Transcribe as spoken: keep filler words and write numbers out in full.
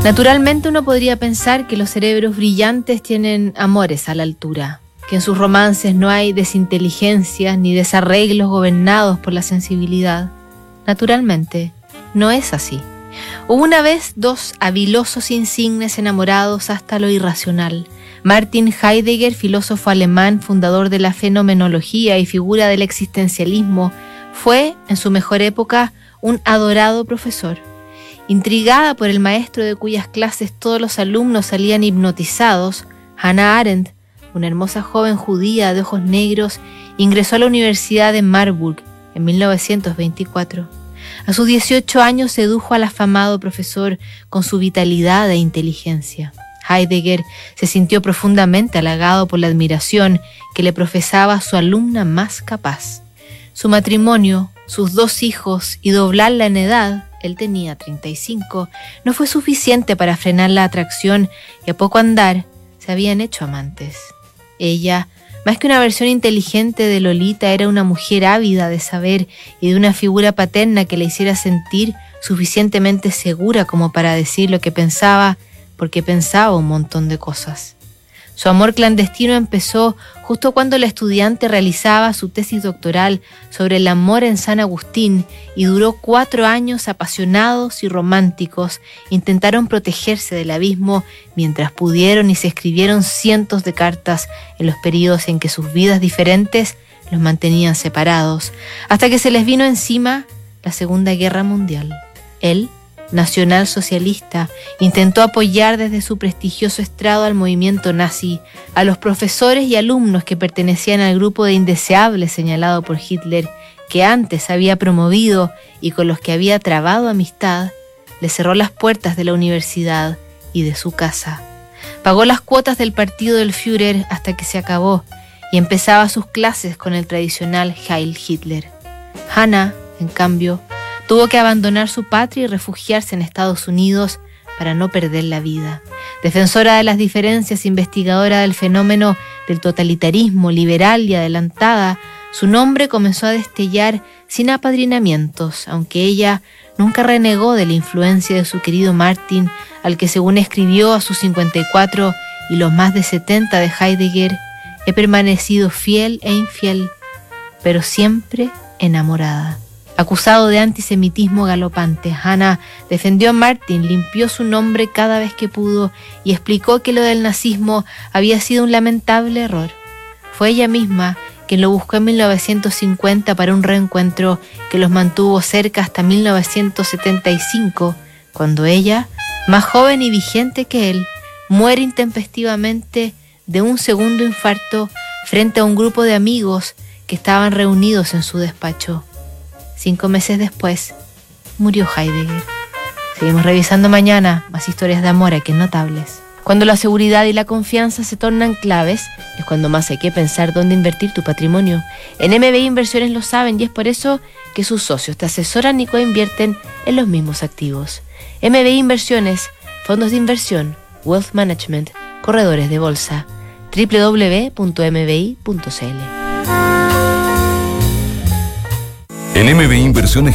Naturalmente uno podría pensar que los cerebros brillantes tienen amores a la altura, que en sus romances no hay desinteligencias ni desarreglos gobernados por la sensibilidad. Naturalmente, no es así. Hubo una vez dos habilosos insignes enamorados hasta lo irracional. Martin Heidegger, filósofo alemán, fundador de la fenomenología y figura del existencialismo, fue, en su mejor época, un adorado profesor. Intrigada por el maestro de cuyas clases todos los alumnos salían hipnotizados, Hannah Arendt, una hermosa joven judía de ojos negros, ingresó a la Universidad de Marburg en mil novecientos veinticuatro. A sus dieciocho años sedujo al afamado profesor con su vitalidad e inteligencia. Heidegger se sintió profundamente halagado por la admiración que le profesaba su alumna más capaz. Su matrimonio, sus dos hijos y doblarla en edad, él tenía treinta y cinco, no fue suficiente para frenar la atracción y a poco andar se habían hecho amantes. Ella, más que una versión inteligente de Lolita, era una mujer ávida de saber y de una figura paterna que la hiciera sentir suficientemente segura como para decir lo que pensaba, porque pensaba un montón de cosas. Su amor clandestino empezó justo cuando la estudiante realizaba su tesis doctoral sobre el amor en San Agustín y duró cuatro años apasionados y románticos. Intentaron protegerse del abismo mientras pudieron y se escribieron cientos de cartas en los periodos en que sus vidas diferentes los mantenían separados, hasta que se les vino encima la Segunda Guerra Mundial. Él, nacionalsocialista, intentó apoyar desde su prestigioso estrado al movimiento nazi, a los profesores y alumnos que pertenecían al grupo de indeseables señalado por Hitler, que antes había promovido y con los que había trabado amistad. Le cerró las puertas de la universidad y de su casa. Pagó las cuotas del partido del Führer hasta que se acabó y empezaba sus clases con el tradicional Heil Hitler. Hannah, en cambio, tuvo que abandonar su patria y refugiarse en Estados Unidos para no perder la vida. Defensora de las diferencias, investigadora del fenómeno del totalitarismo, liberal y adelantada, su nombre comenzó a destellar sin apadrinamientos, aunque ella nunca renegó de la influencia de su querido Martin, al que según escribió a sus cincuenta y cuatro y los más de setenta de Heidegger, he permanecido fiel e infiel, pero siempre enamorada. Acusado de antisemitismo galopante, Hannah defendió a Martin, limpió su nombre cada vez que pudo y explicó que lo del nazismo había sido un lamentable error. Fue ella misma quien lo buscó en mil novecientos cincuenta para un reencuentro que los mantuvo cerca hasta mil novecientos setenta y cinco, cuando ella, más joven y vigente que él, muere intempestivamente de un segundo infarto frente a un grupo de amigos que estaban reunidos en su despacho. Cinco meses después, murió Heidegger. Seguimos revisando mañana más historias de amor aquí en Notables. Cuando la seguridad y la confianza se tornan claves, es cuando más hay que pensar dónde invertir tu patrimonio. En M B I Inversiones lo saben y es por eso que sus socios te asesoran y coinvierten en los mismos activos. M B I Inversiones, fondos de inversión, wealth management, corredores de bolsa. doble u doble u doble u punto m b i punto c l. En M B I Inversiones